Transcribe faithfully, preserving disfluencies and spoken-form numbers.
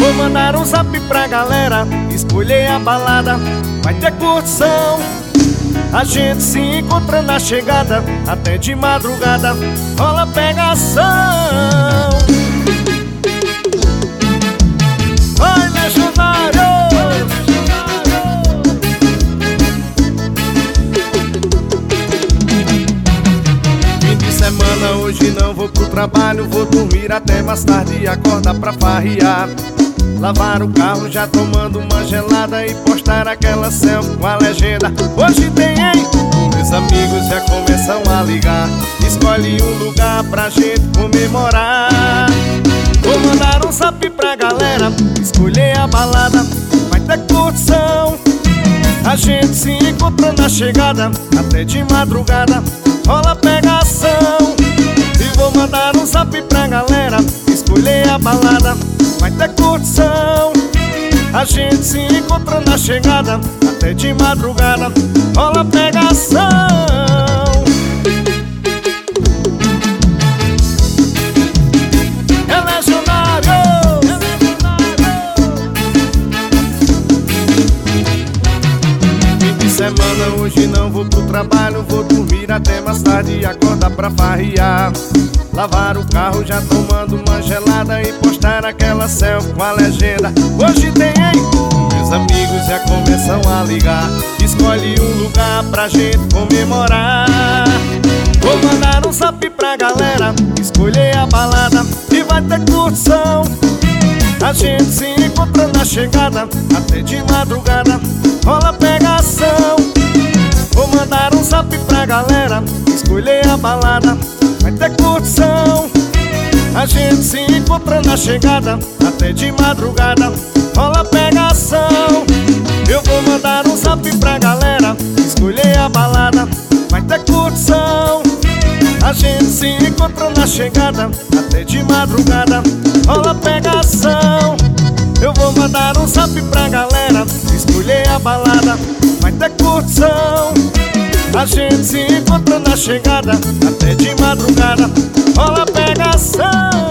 Vou mandar um zap pra galera, escolher a balada, vai ter curtição. A gente se encontra na chegada, até de madrugada rola pegação. Vai, Legionário! Fim de semana hoje não vou pro trabalho, vou dormir até mais tarde e acordar pra farrear. Lavar o carro já tomando uma gelada e postar aquela selfie com a legenda: hoje tem, hein? Meus amigos já começam a ligar, escolhe um lugar pra gente comemorar. Vou mandar um zap pra galera, escolher a balada, vai ter curtição. A gente se encontra na chegada, até de madrugada rola pegação. E vou mandar um zap pra galera, escolher a balada, vai ter curtição. A gente se encontra na chegada, até de madrugada rola pegação. É Legionário! Fim de semana hoje não vou pro trabalho, vou dormir até mais tarde e acordar pra farrear. Lavar o carro já tomando uma gelada e postar aquela selfie com a legenda: hoje tem, hein? Meus amigos já começam a ligar, escolhe um lugar pra gente comemorar. Vou mandar um zap pra galera, escolher a balada e vai ter curtição. A gente se encontra na chegada, até de madrugada rola pegação. Vou mandar um zap pra galera, escolher a balada, vai ter curtição. A gente se encontra na chegada, até de madrugada rola pegação. Eu vou mandar um zap pra galera, escolher a balada, vai ter curtição. A gente se encontra na chegada, até de madrugada rola pegação. Eu vou mandar um zap pra galera, escolher a balada, vai ter curtição. A gente se encontra na chegada, até de madrugada rola pegação.